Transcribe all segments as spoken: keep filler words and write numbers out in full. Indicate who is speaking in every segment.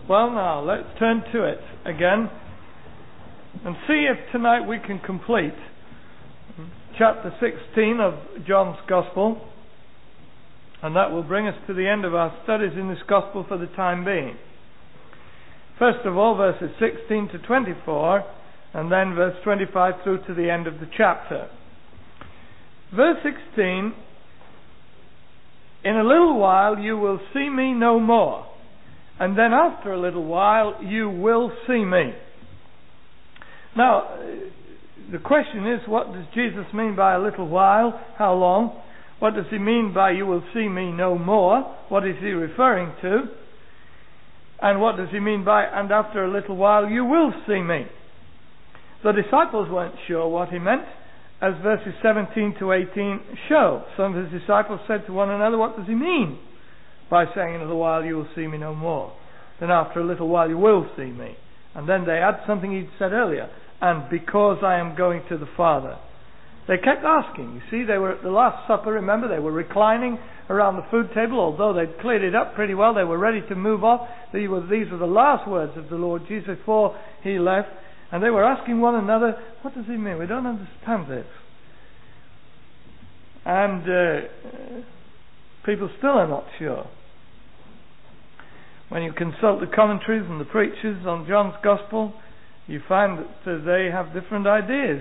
Speaker 1: Well, now, let's turn to it again and see if tonight we can complete chapter sixteen of John's Gospel, and that will bring us to the end of our studies in this Gospel for the time being. First of all, verses sixteen to twenty-four, and then verse twenty-five through to the end of the chapter. Verse sixteen, "In a little while you will see me no more, and then after a little while you will see me." Now, the question is, what does Jesus mean by a little while? How long? What does he mean by you will see me no more? What is he referring to? And what does he mean by and after a little while you will see me? The disciples weren't sure what he meant, as verses seventeen to eighteen show. Some of his disciples said to one another, "What does he mean by saying in a little while you will see me no more? Then after a little while you will see me." And then they add something he'd said earlier, "and because I am going to the Father." They kept asking. You see, they were at the Last Supper, remember, they were reclining around the food table, although they'd cleared it up pretty well, they were ready to move off. These were, these were the last words of the Lord Jesus before he left, and they were asking one another, "What does he mean? We don't understand this." And uh, people still are not sure. When you consult the commentaries and the preachers on John's Gospel, you find that uh, they have different ideas.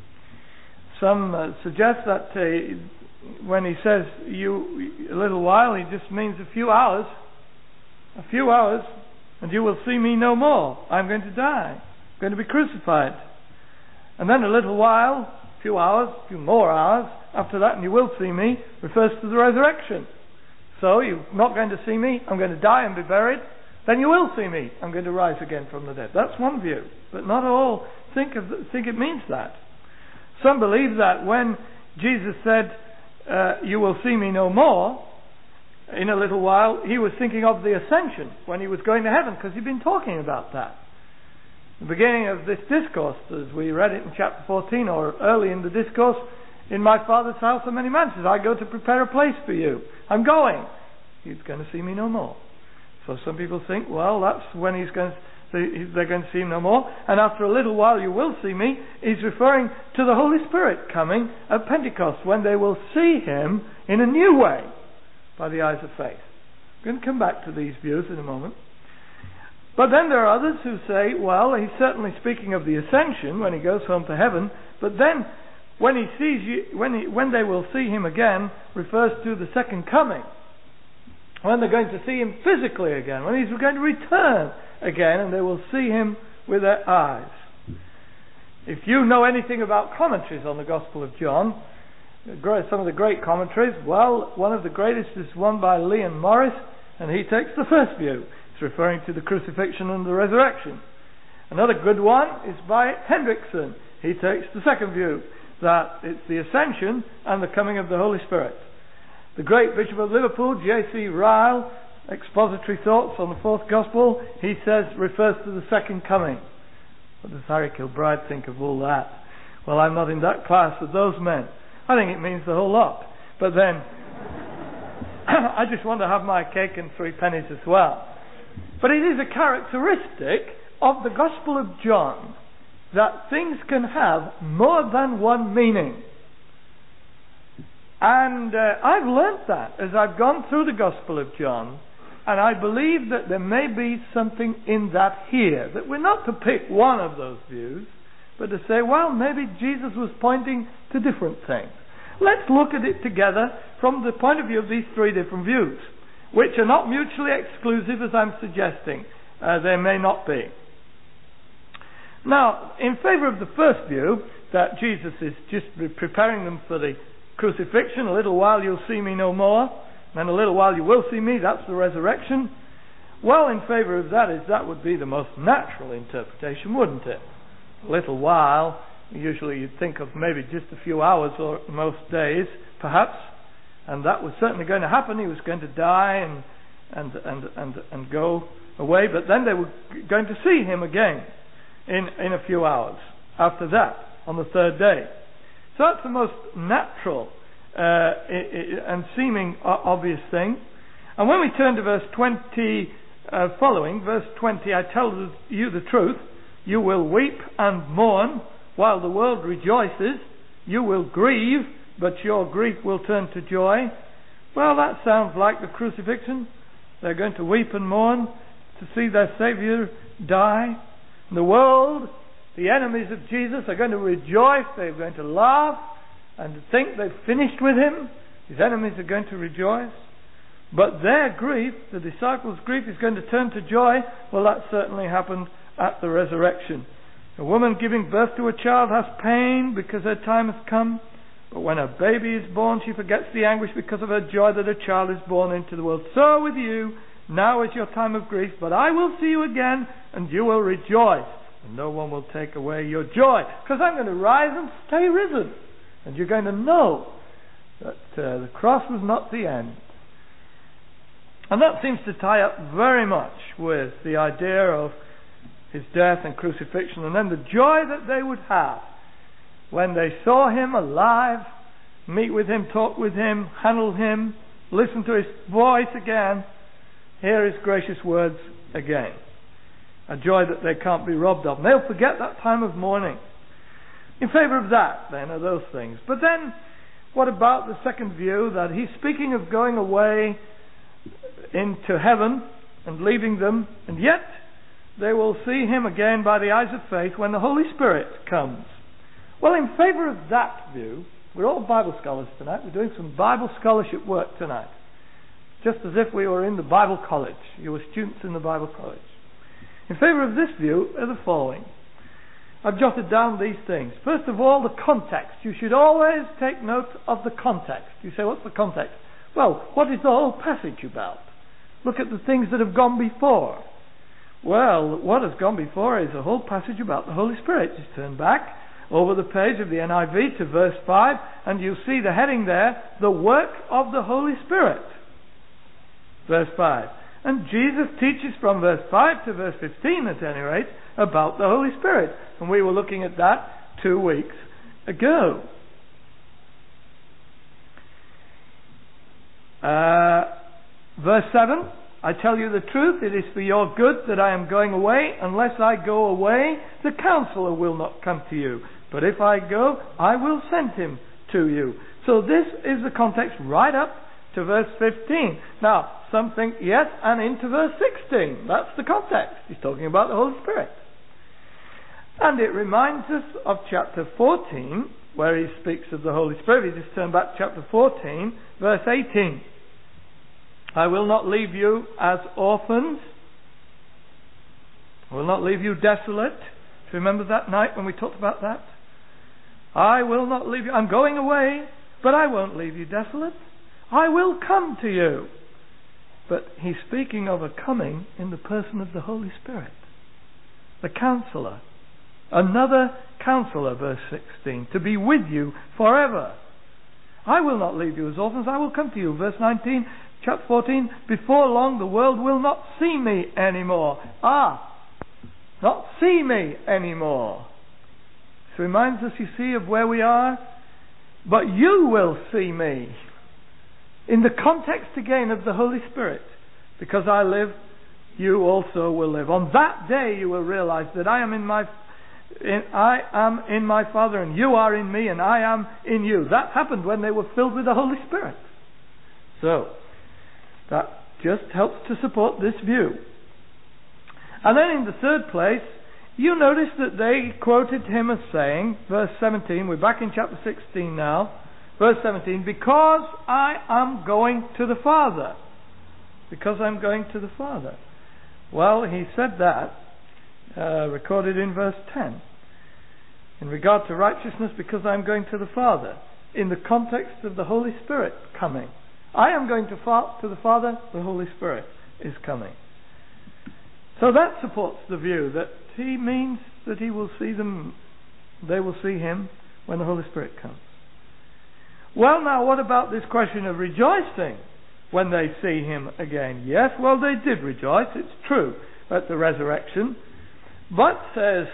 Speaker 1: Some uh, suggest that uh, when he says you a little while, he just means a few hours, a few hours, and you will see me no more. I'm going to die. I'm going to be crucified. And then a little while, a few hours, a few more hours after that, and you will see me, refers to the resurrection. So you're not going to see me, I'm going to die and be buried, then you will see me, I'm going to rise again from the dead. That's one view, but not all think of think it means that. Some believe that when Jesus said, uh, you will see me no more, in a little while, he was thinking of the ascension, when he was going to heaven, because he'd been talking about that. The beginning of this discourse, as we read it in chapter fourteen, or early in the discourse, "In my Father's house are many mansions. I go to prepare a place for you. I'm going." He's going to see me no more. So some people think, well, that's when he's going to see, they're going to see him no more. And after a little while you will see me. He's referring to the Holy Spirit coming at Pentecost, when they will see him in a new way by the eyes of faith. I'm going to come back to these views in a moment. But then there are others who say, well, he's certainly speaking of the ascension when he goes home to heaven, but then when he sees you, when he, when they will see him again, refers to the second coming, when they're going to see him physically again, when he's going to return again, and they will see him with their eyes. If you know anything about commentaries on the Gospel of John, some of the great commentaries, well, one of the greatest is one by Leon Morris, and he takes the first view. It's referring to the crucifixion and the resurrection. Another good one is by Hendrickson. He takes the second view, that it's the ascension and the coming of the Holy Spirit. The great Bishop of Liverpool, J C Ryle, expository thoughts on the fourth Gospel, he says, refers to the second coming. What does Harry Kilbride think of all that? Well, I'm not in that class with those men. I think it means the whole lot. But then, I just want to have my cake and three pennies as well. But it is a characteristic of the Gospel of John that things can have more than one meaning. And uh, I've learnt that as I've gone through the Gospel of John, and I believe that there may be something in that here, that we're not to pick one of those views, but to say, well, maybe Jesus was pointing to different things. Let's look at it together from the point of view of these three different views, which are not mutually exclusive, as I'm suggesting. Uh, they may not be. Now, in favour of the first view, that Jesus is just preparing them for the crucifixion, a little while you'll see me no more, and a little while you will see me, that's the resurrection. Well, in favour of that is that would be the most natural interpretation, wouldn't it? A little while, usually you'd think of maybe just a few hours or most days, perhaps, and that was certainly going to happen. He was going to die and and and and, and go away, but then they were going to see him again in, in a few hours after that, on the third day. So that's the most natural uh, and seeming obvious thing. And when we turn to verse twenty, uh, following, verse twenty, I tell you the truth, you will weep and mourn while the world rejoices. You will grieve, but your grief will turn to joy. Well, that sounds like the crucifixion. They're going to weep and mourn to see their Saviour die. The world, the enemies of Jesus, are going to rejoice. They're going to laugh and think they've finished with him. His enemies are going to rejoice. But their grief, the disciples' grief, is going to turn to joy. Well, that certainly happened at the resurrection. A woman giving birth to a child has pain because her time has come. But when a baby is born, she forgets the anguish because of her joy that a child is born into the world. So with you, now is your time of grief, but I will see you again, and you will rejoice. And no one will take away your joy, because I'm going to rise and stay risen. And you're going to know that uh, the cross was not the end. And that seems to tie up very much with the idea of his death and crucifixion, and then the joy that they would have when they saw him alive, meet with him, talk with him, handle him, listen to his voice again, hear his gracious words again. A joy that they can't be robbed of. And they'll forget that time of mourning. In favour of that, then, are those things. But then, what about the second view, that he's speaking of going away into heaven and leaving them, and yet they will see him again by the eyes of faith when the Holy Spirit comes. Well, in favour of that view, we're all Bible scholars tonight. We're doing some Bible scholarship work tonight. Just as if we were in the Bible college. You were students in the Bible college. In favour of this view are the following. I've jotted down these things. First of all, the context. You should always take note of the context. You say, what's the context? Well, what is the whole passage about? Look at the things that have gone before. Well, what has gone before is a whole passage about the Holy Spirit. Just turn back over the page of the N I V to verse five, and you'll see the heading there, the work of the Holy Spirit. Verse five. And Jesus teaches from verse five to verse fifteen, at any rate, about the Holy Spirit. And we were looking at that two weeks ago. Uh, verse seven, I tell you the truth, it is for your good that I am going away. Unless I go away, the Counselor will not come to you. But if I go, I will send him to you. So this is the context right up to verse fifteen. Now, some think, yes, and into verse sixteen. That's the context. He's talking about the Holy Spirit. And it reminds us of chapter fourteen, where he speaks of the Holy Spirit. If you just turn back to chapter fourteen, verse eighteen. I will not leave you as orphans. I will not leave you desolate. Do you remember that night when we talked about that? I will not leave you. I'm going away, but I won't leave you desolate. I will come to you. But he's speaking of a coming in the person of the Holy Spirit. The Counselor. Another Counselor, verse sixteen. To be with you forever. I will not leave you as orphans. I will come to you. Verse nineteen, chapter fourteen. Before long the world will not see me anymore. Ah, not see me anymore. This reminds us, you see, of where we are. But you will see me. In the context again of the Holy Spirit. Because I live, you also will live. On that day you will realize that I am in my in, I am in my Father, and you are in me, and I am in you. That happened when they were filled with the Holy Spirit. So, that just helps to support this view. And then in the third place, you notice that they quoted him as saying, verse seventeen, we're back in chapter sixteen now, verse seventeen, because I am going to the Father. Because I'm going to the Father. Well, he said that, uh, recorded in verse ten. In regard to righteousness, because I'm going to the Father. In the context of the Holy Spirit coming. I am going to, fa- to the Father, the Holy Spirit is coming. So that supports the view that he means that he will see them, they will see him when the Holy Spirit comes. Well, now, what about this question of rejoicing when they see him again? Yes, well, they did rejoice, it's true, at the resurrection. But, says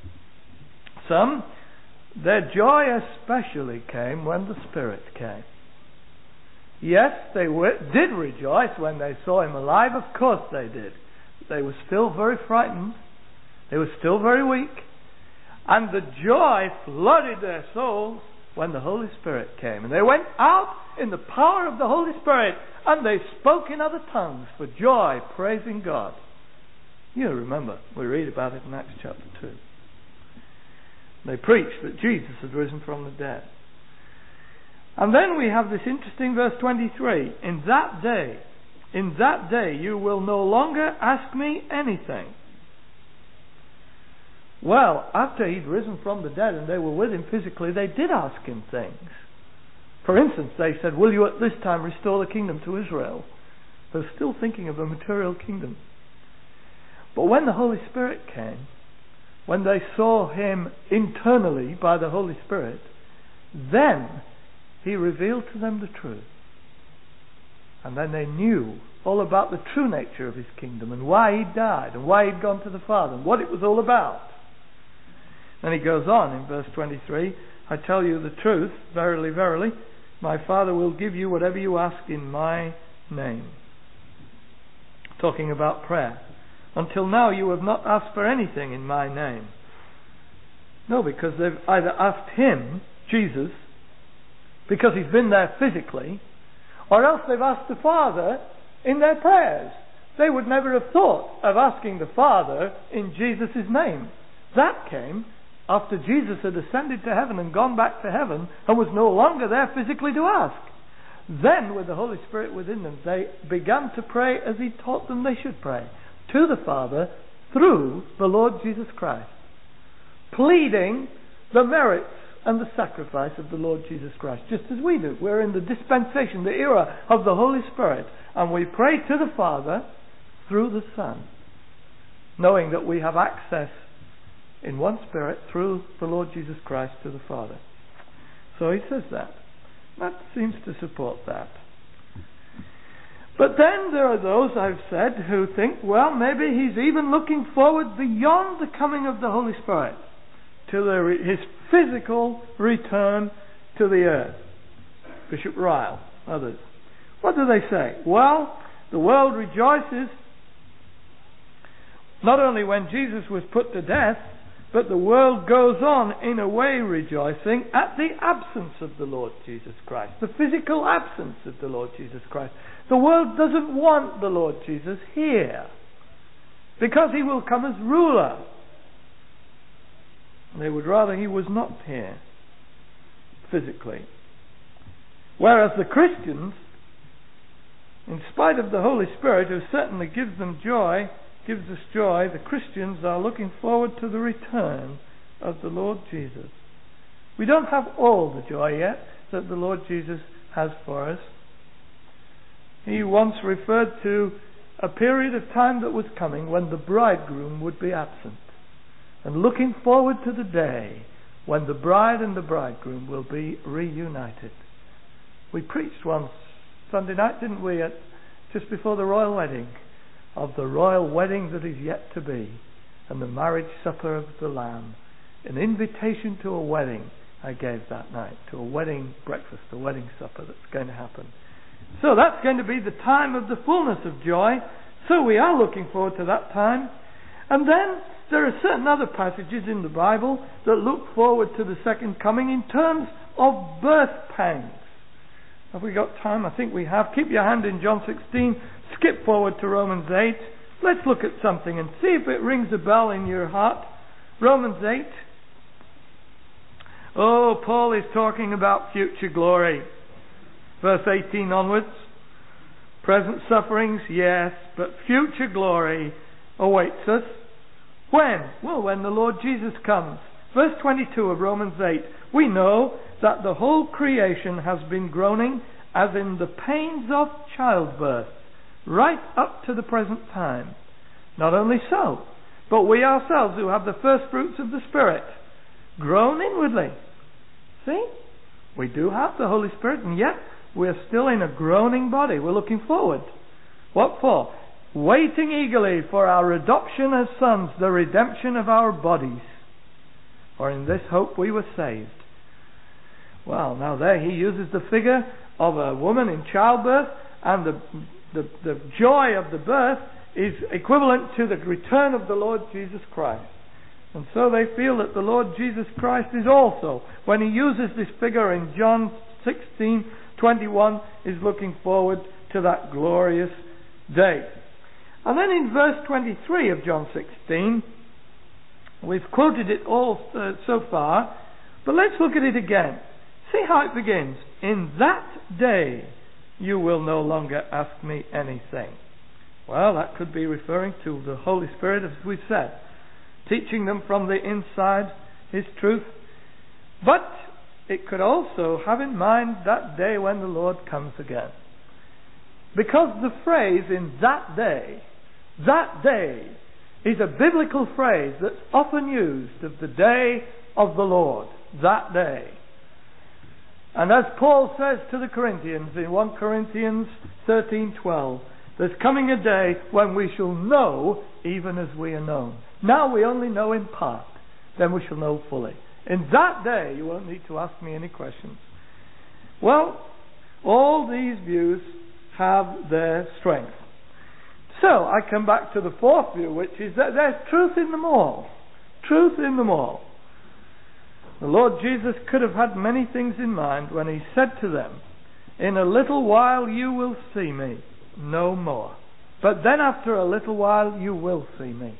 Speaker 1: some, their joy especially came when the Spirit came. Yes, they were, did rejoice when they saw him alive, of course they did. They were still very frightened. They were still very weak. And the joy flooded their souls when the Holy Spirit came. And they went out in the power of the Holy Spirit, and they spoke in other tongues for joy, praising God. You remember, we read about it in Acts chapter two. They preached that Jesus had risen from the dead. And then we have this interesting verse twenty-three. In that day, in that day you will no longer ask me anything. Well, after he'd risen from the dead and they were with him physically, they did ask him things. For instance, they said, will you at this time restore the kingdom to Israel? They're still thinking of a material kingdom. But when the Holy Spirit came, when they saw him internally by the Holy Spirit, then he revealed to them the truth. And then they knew all about the true nature of his kingdom and why he died and why he'd gone to the Father and what it was all about. Then he goes on in verse twenty-three, I tell you the truth, verily, verily, my Father will give you whatever you ask in my name. Talking about prayer. Until now you have not asked for anything in my name. No, because they've either asked him, Jesus, because he's been there physically, or else they've asked the Father in their prayers. They would never have thought of asking the Father in Jesus' name. That came after Jesus had ascended to heaven and gone back to heaven and was no longer there physically to ask. Then, with the Holy Spirit within them, they began to pray as he taught them they should pray, to the Father through the Lord Jesus Christ, pleading the merits and the sacrifice of the Lord Jesus Christ, just as we do. We're in the dispensation, the era of the Holy Spirit, and we pray to the Father through the Son, knowing that we have access in one Spirit through the Lord Jesus Christ to the Father. So he says that. That seems to support that. But then there are those, I've said, who think, well, maybe he's even looking forward beyond the coming of the Holy Spirit to the, his physical return to the earth. Bishop Ryle, others. What do they say? Well, the world rejoices not only when Jesus was put to death, but the world goes on in a way rejoicing at the absence of the Lord Jesus Christ, the physical absence of the Lord Jesus Christ. The world doesn't want the Lord Jesus here because he will come as ruler. They would rather he was not here physically. Whereas the Christians, in spite of the Holy Spirit, who certainly gives them joy, gives us joy, the Christians are looking forward to the return of the Lord Jesus. We don't have all the joy yet that the Lord Jesus has for us. He once referred to a period of time that was coming when the bridegroom would be absent, and looking forward to the day when the bride and the bridegroom will be reunited. We preached once Sunday night, didn't we, at just before the royal wedding, of the royal wedding that is yet to be, and the marriage supper of the Lamb. An invitation to a wedding I gave that night, to a wedding breakfast, a wedding supper that's going to happen. So that's going to be the time of the fullness of joy. So we are looking forward to that time. And then there are certain other passages in the Bible that look forward to the second coming in terms of birth pangs. Have we got time? I think we have. Keep your hand in John sixteen. Skip forward to Romans eight. Let's look at something and see if it rings a bell in your heart. Romans eight. Oh, Paul is talking about future glory. Verse eighteen onwards. Present sufferings, yes, but future glory awaits us. When? Well, when the Lord Jesus comes. Verse twenty-two of Romans eight. We know that the whole creation has been groaning as in the pains of childbirth, right up to the present time. Not only so, but we ourselves who have the first fruits of the Spirit groan inwardly. See? We do have the Holy Spirit, and yet we're still in a groaning body. We're looking forward. What for? Waiting eagerly for our adoption as sons, the redemption of our bodies. For in this hope we were saved. Well, now there he uses the figure of a woman in childbirth, and the, the, the joy of the birth is equivalent to the return of the Lord Jesus Christ. And so they feel that the Lord Jesus Christ is also, when he uses this figure in John sixteen twenty-one, is looking forward to that glorious day. And then in verse twenty-three of John sixteen, we've quoted it all uh, so far, but let's look at it again. See how it begins. In that day you will no longer ask me anything. Well, that could be referring to the Holy Spirit, as we've said, teaching them from the inside His truth. But it could also have in mind that day when the Lord comes again. Because the phrase in that day, that day, is a biblical phrase that's often used of the day of the Lord, that day. And as Paul says to the Corinthians in First Corinthians thirteen twelve, there's coming a day when we shall know even as we are known. Now we only know in part, then we shall know fully. In that day you won't need to ask me any questions. Well, all these views have their strength. So I come back to the fourth view, which is that there's truth in them all. Truth in them all. The Lord Jesus could have had many things in mind when he said to them, in a little while you will see me no more. But then after a little while you will see me.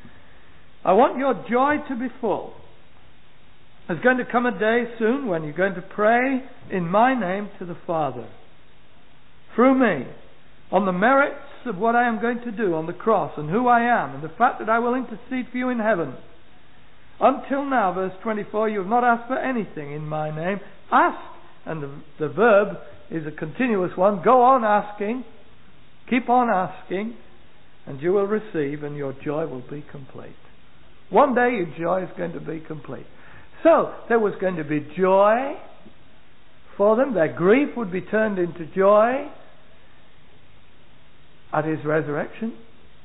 Speaker 1: I want your joy to be full. There's going to come a day soon when you're going to pray in my name to the Father. Through me. On the merits of what I am going to do on the cross and who I am and the fact that I will intercede for you in heaven. Until now, verse twenty-four, you have not asked for anything in my name. Ask, and the, the verb is a continuous one. Go on asking. Keep on asking, and you will receive, and your joy will be complete. One day your joy is going to be complete. So, there was going to be joy for them. Their grief would be turned into joy at his resurrection.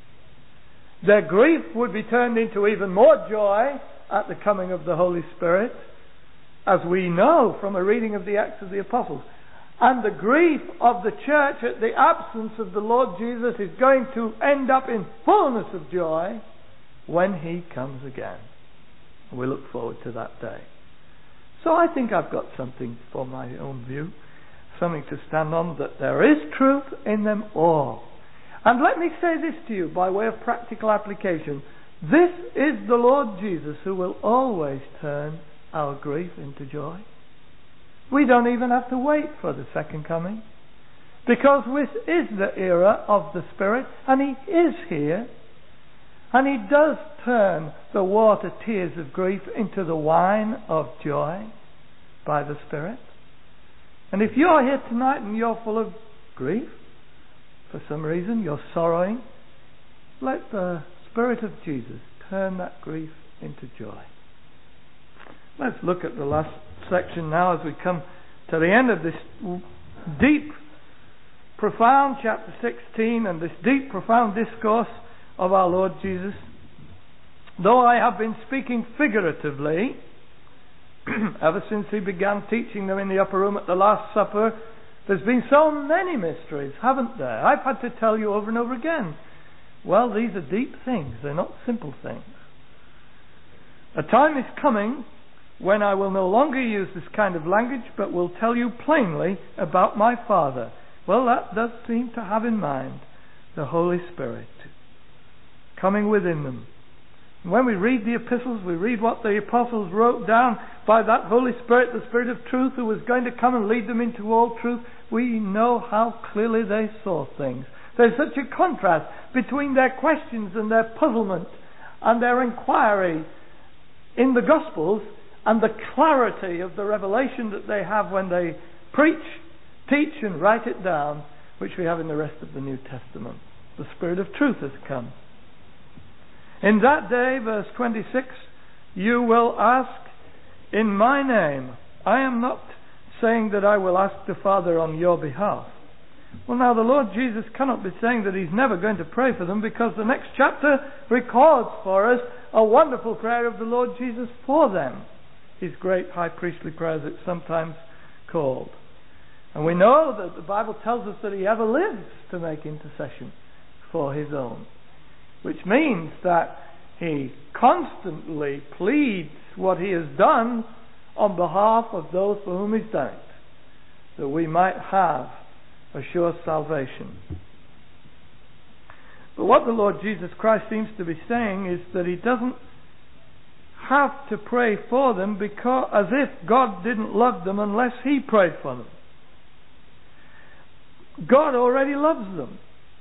Speaker 1: Their grief would be turned into even more joy at the coming of the Holy Spirit, as we know from a reading of the Acts of the Apostles. And the grief of the church at the absence of the Lord Jesus is going to end up in fullness of joy when he comes again. We look forward to that day. So I think I've got something for my own view, something to stand on, that there is truth in them all. And let me say this to you by way of practical application. This is the Lord Jesus who will always turn our grief into joy. We don't even have to wait for the second coming, because this is the era of the Spirit, and he is here, and he does turn the water tears of grief into the wine of joy by the Spirit. And if you're here tonight and you're full of grief, for some reason you're sorrowing, let the Spirit of Jesus turn that grief into joy. Let's look at the last section now as we come to the end of this deep, profound chapter sixteen and this deep, profound discourse of our Lord Jesus. Though I have been speaking figuratively ever since he began teaching them in the upper room at the Last Supper, there's been so many mysteries, haven't there? I've had to tell you over and over again. Well, these are deep things. They're not simple things. A time is coming when I will no longer use this kind of language, but will tell you plainly about my Father. Well, that does seem to have in mind the Holy Spirit coming within them. And when we read the epistles, we read what the apostles wrote down by that Holy Spirit, the Spirit of truth, who was going to come and lead them into all truth. We know how clearly they saw things. There's such a contrast between their questions and their puzzlement and their inquiry in the Gospels and the clarity of the revelation that they have when they preach, teach and write it down, which we have in the rest of the New Testament. The Spirit of truth has come. In that day, verse twenty-six, you will ask in my name. I am not saying that I will ask the Father on your behalf. Well, now the Lord Jesus cannot be saying that he's never going to pray for them, because the next chapter records for us a wonderful prayer of the Lord Jesus for them. His great high priestly prayer, as it's sometimes called. And we know that the Bible tells us that he ever lives to make intercession for his own. which means that he constantly pleads what he has done on behalf of those for whom he's done it, that we might have a sure salvation. But what the Lord Jesus Christ seems to be saying is that he doesn't have to pray for them because, as if God didn't love them unless he prayed for them. God already loves them.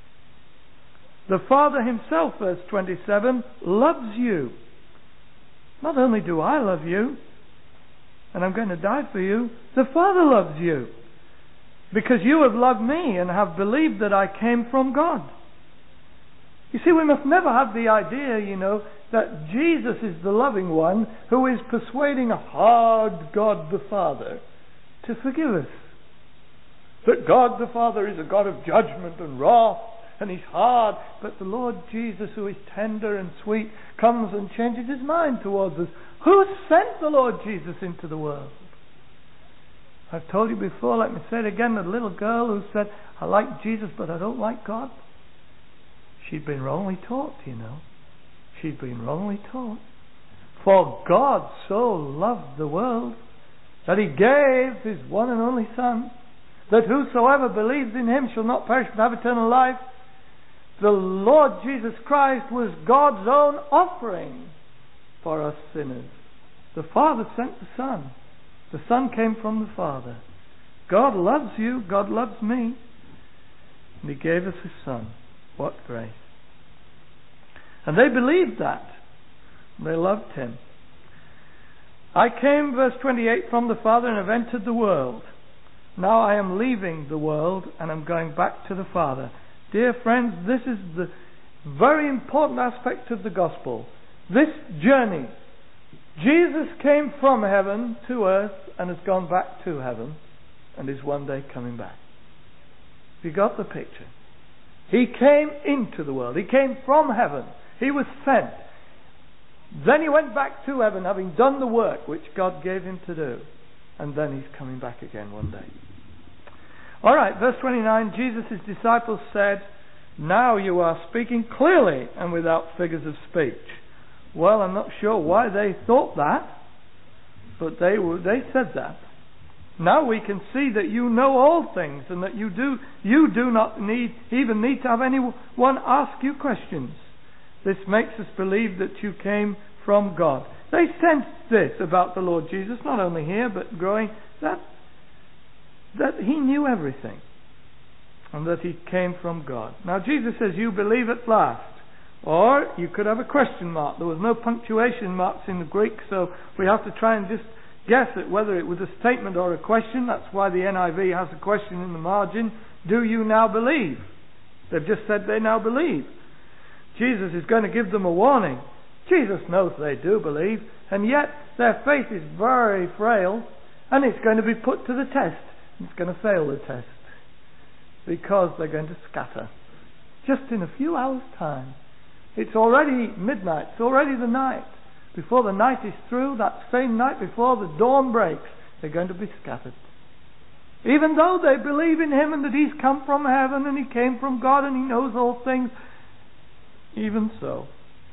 Speaker 1: The Father himself, verse twenty-seven, loves you. Not only do I love you, and I'm going to die for you, the Father loves you. Because you have loved me and have believed that I came from God. You see, we must never have the idea, you know, that Jesus is the loving one who is persuading a hard God the Father to forgive us. That God the Father is a God of judgment and wrath, and he's hard, but the Lord Jesus, who is tender and sweet, comes and changes his mind towards us. Who sent the Lord Jesus into the world? I've told you before, let me say it again, the little girl who said, I like Jesus but I don't like God. She'd been wrongly taught, you know. She'd been wrongly taught. For God so loved the world that he gave his one and only Son, that whosoever believes in him shall not perish but have eternal life. The Lord Jesus Christ was God's own offering for us sinners. The Father sent the Son. The Son came from the Father. God loves you. God loves me. And he gave us his Son. What grace. And they believed that. They loved him. I came, verse twenty-eight, from the Father and have entered the world. Now I am leaving the world and I'm going back to the Father. Dear friends, this is the very important aspect of the gospel. This journey. Jesus came from heaven to earth and has gone back to heaven and is one day coming back. You got the picture? He came into the world. He came from heaven. He was sent. Then he went back to heaven, having done the work which God gave him to do. And then he's coming back again one day. Alright, verse twenty-nine, Jesus' disciples said, now you are speaking clearly and without figures of speech. Well, I'm not sure why they thought that, but they were, they said that. Now we can see that you know all things and that you do you do not need even need to have anyone ask you questions. This makes us believe that you came from God. They sensed this about the Lord Jesus, not only here but growing, that that he knew everything and that he came from God. Now Jesus says, you believe at last. Or you could have a question mark. There was no punctuation marks in the Greek, so we have to try and just guess at whether it was a statement or a question. That's why the N I V has a question in the margin. Do you now believe? They've just said they now believe. Jesus is going to give them a warning. Jesus knows they do believe, and yet their faith is very frail, and it's going to be put to the test. It's going to fail the test because they're going to scatter just in a few hours' time. It's already midnight. It's already the night. Before the night is through, that same night before the dawn breaks, they're going to be scattered. Even though they believe in him and that he's come from heaven and he came from God and he knows all things, even so,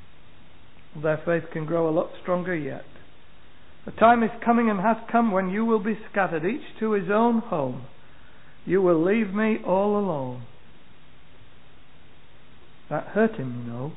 Speaker 1: their faith can grow a lot stronger yet. The time is coming and has come when you will be scattered, each to his own home. You will leave me all alone. That hurt him, you know.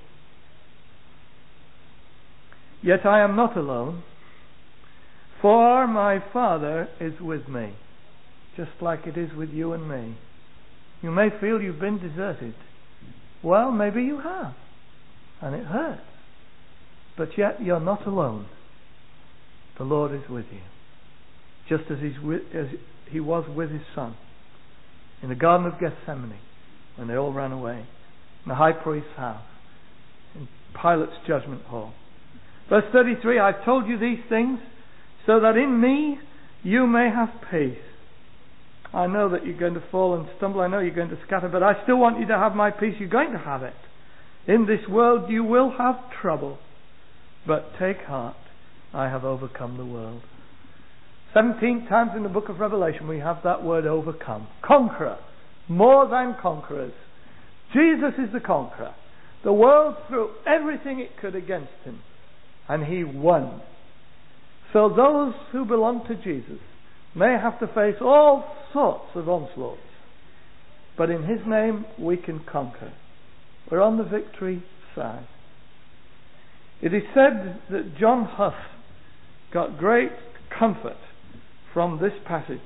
Speaker 1: Yet I am not alone, for my Father is with me, just like it is with you and me. You may feel you've been deserted. Well, maybe you have, and it hurts. But yet you're not alone. The Lord is with you, just as, he's with, as he was with his Son in the Garden of Gethsemane when they all ran away, in the high priest's house, in Pilate's judgment hall. Verse thirty-three, I've told you these things so that in me you may have peace. I know that you're going to fall and stumble. I know you're going to scatter, but I still want you to have my peace. You're going to have it. In this world you will have trouble, but take heart. I have overcome the world. Seventeen times in the book of Revelation we have that word overcome. Conqueror. More than conquerors. Jesus is the conqueror. The world threw everything it could against him, and he won. So those who belong to Jesus may have to face all sorts of onslaughts, but in his name we can conquer. We're on the victory side. It is said that John Huss got great comfort from this passage.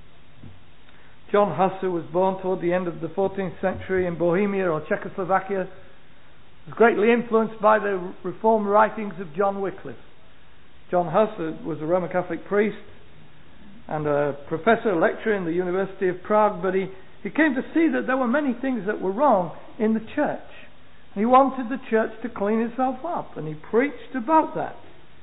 Speaker 1: John Huss, who was born toward the end of the fourteenth century in Bohemia or Czechoslovakia, was greatly influenced by the reformed writings of John Wycliffe. John Huss was a Roman Catholic priest and a professor, lecturer in the University of Prague, but he, he came to see that there were many things that were wrong in the church. He wanted the church to clean itself up, and he preached about that.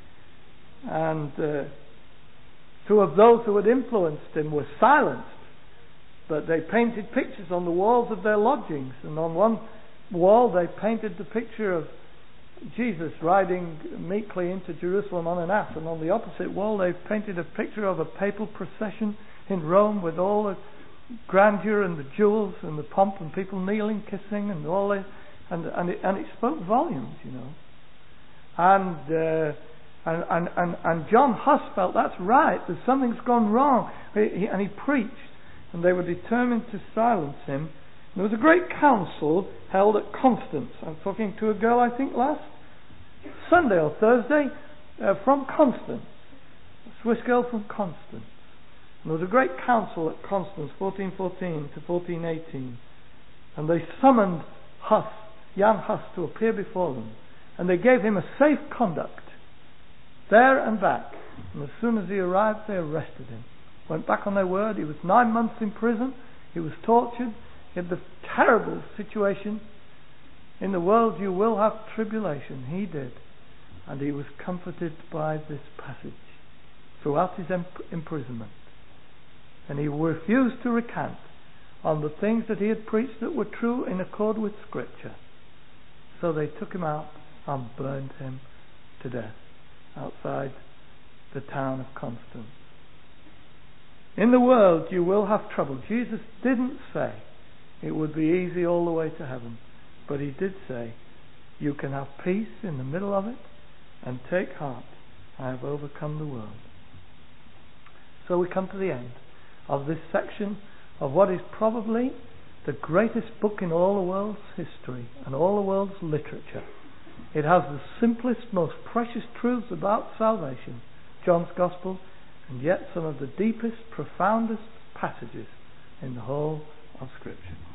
Speaker 1: And uh, two of those who had influenced him were silenced, but they painted pictures on the walls of their lodgings, and on one wall they painted the picture of Jesus riding meekly into Jerusalem on an ass, and on the opposite wall they painted a picture of a papal procession in Rome with all the grandeur and the jewels and the pomp and people kneeling, kissing, and all this, and and it, and it spoke volumes, you know. And uh, and, and and and John Huss felt that's right. There's something's gone wrong, he, he, and he preached, and they were determined to silence him. There was a great council held at Constance. I was talking to a girl, I think, last Sunday or Thursday uh, from Constance, a Swiss girl from Constance. And there was a great council at Constance, fourteen fourteen to fourteen eighteen, and they summoned Huss, Jan Huss, to appear before them, and they gave him a safe conduct there and back. And as soon as he arrived, they arrested him. Went back on their word. He was nine months in prison. He was tortured. In the terrible situation, in the world you will have tribulation. He did, and he was comforted by this passage throughout his imp- imprisonment, and he refused to recant on the things that he had preached that were true in accord with Scripture. So they took him out and burned him to death outside the town of Constance. In the world you will have trouble. Jesus didn't say it would be easy all the way to heaven, but he did say you can have peace in the middle of it, and take heart, I have overcome the world. So we come to the end of this section of what is probably the greatest book in all the world's history and all the world's literature. It has the simplest, most precious truths about salvation, John's Gospel, and yet some of the deepest, profoundest passages in the whole of Scripture.